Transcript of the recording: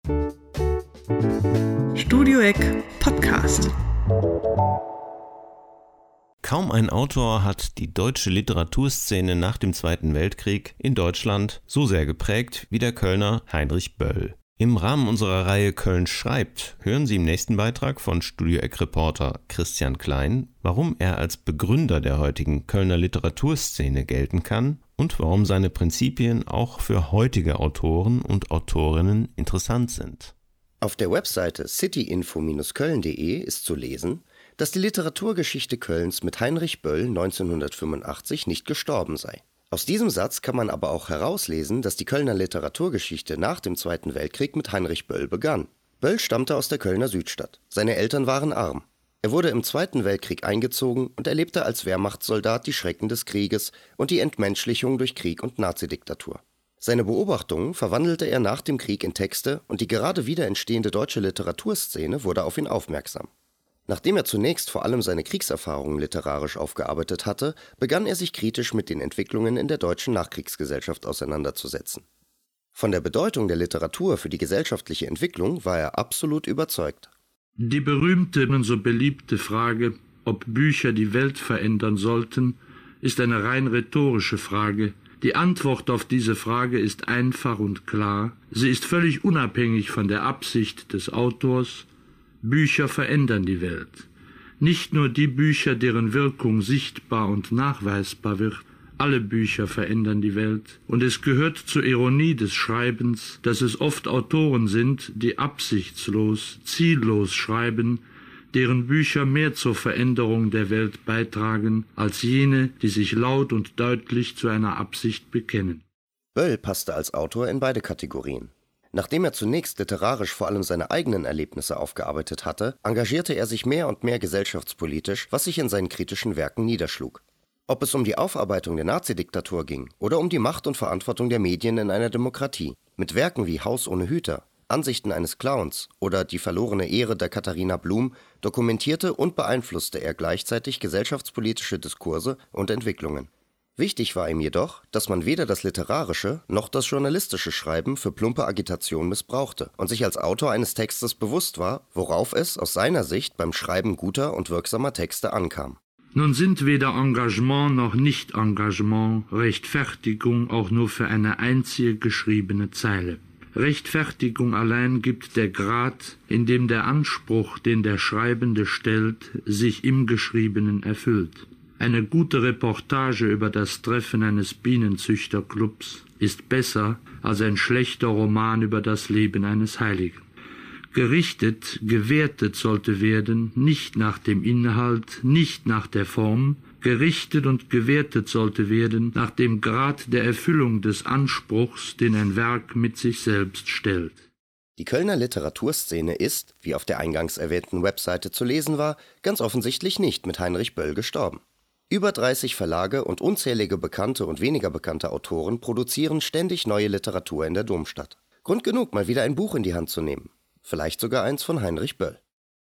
Studio Eck Podcast. Kaum ein Autor hat die deutsche Literaturszene nach dem Zweiten Weltkrieg in Deutschland so sehr geprägt wie der Kölner Heinrich Böll. Im Rahmen unserer Reihe Köln schreibt hören Sie im nächsten Beitrag von Studio Eck-Reporter Christian Klein, warum er als Begründer der heutigen Kölner Literaturszene gelten kann und warum seine Prinzipien auch für heutige Autoren und Autorinnen interessant sind. Auf der Webseite cityinfo-köln.de ist zu lesen, dass die Literaturgeschichte Kölns mit Heinrich Böll 1985 nicht gestorben sei. Aus diesem Satz kann man aber auch herauslesen, dass die Kölner Literaturgeschichte nach dem Zweiten Weltkrieg mit Heinrich Böll begann. Böll stammte aus der Kölner Südstadt. Seine Eltern waren arm. Er wurde im Zweiten Weltkrieg eingezogen und erlebte als Wehrmachtssoldat die Schrecken des Krieges und die Entmenschlichung durch Krieg und Nazidiktatur. Seine Beobachtungen verwandelte er nach dem Krieg in Texte und die gerade wieder entstehende deutsche Literaturszene wurde auf ihn aufmerksam. Nachdem er zunächst vor allem seine Kriegserfahrungen literarisch aufgearbeitet hatte, begann er sich kritisch mit den Entwicklungen in der deutschen Nachkriegsgesellschaft auseinanderzusetzen. Von der Bedeutung der Literatur für die gesellschaftliche Entwicklung war er absolut überzeugt. Die berühmte und so beliebte Frage, ob Bücher die Welt verändern sollten, ist eine rein rhetorische Frage. Die Antwort auf diese Frage ist einfach und klar. Sie ist völlig unabhängig von der Absicht des Autors. Bücher verändern die Welt. Nicht nur die Bücher, deren Wirkung sichtbar und nachweisbar wird. Alle Bücher verändern die Welt. Und es gehört zur Ironie des Schreibens, dass es oft Autoren sind, die absichtslos, ziellos schreiben, deren Bücher mehr zur Veränderung der Welt beitragen, als jene, die sich laut und deutlich zu einer Absicht bekennen. Böll passte als Autor in beide Kategorien. Nachdem er zunächst literarisch vor allem seine eigenen Erlebnisse aufgearbeitet hatte, engagierte er sich mehr und mehr gesellschaftspolitisch, was sich in seinen kritischen Werken niederschlug. Ob es um die Aufarbeitung der Nazidiktatur ging oder um die Macht und Verantwortung der Medien in einer Demokratie, mit Werken wie Haus ohne Hüter, Ansichten eines Clowns oder Die verlorene Ehre der Katharina Blum dokumentierte und beeinflusste er gleichzeitig gesellschaftspolitische Diskurse und Entwicklungen. Wichtig war ihm jedoch, dass man weder das literarische noch das journalistische Schreiben für plumpe Agitation missbrauchte und sich als Autor eines Textes bewusst war, worauf es aus seiner Sicht beim Schreiben guter und wirksamer Texte ankam. Nun sind weder Engagement noch Nicht-Engagement Rechtfertigung auch nur für eine einzige geschriebene Zeile. Rechtfertigung allein gibt der Grad, in dem der Anspruch, den der Schreibende stellt, sich im Geschriebenen erfüllt. Eine gute Reportage über das Treffen eines Bienenzüchterclubs ist besser als ein schlechter Roman über das Leben eines Heiligen. Gerichtet, gewertet sollte werden, nicht nach dem Inhalt, nicht nach der Form, gerichtet und gewertet sollte werden nach dem Grad der Erfüllung des Anspruchs, den ein Werk mit sich selbst stellt. Die Kölner Literaturszene ist, wie auf der eingangs erwähnten Webseite zu lesen war, ganz offensichtlich nicht mit Heinrich Böll gestorben. Über 30 Verlage und unzählige bekannte und weniger bekannte Autoren produzieren ständig neue Literatur in der Domstadt. Grund genug, mal wieder ein Buch in die Hand zu nehmen. Vielleicht sogar eins von Heinrich Böll.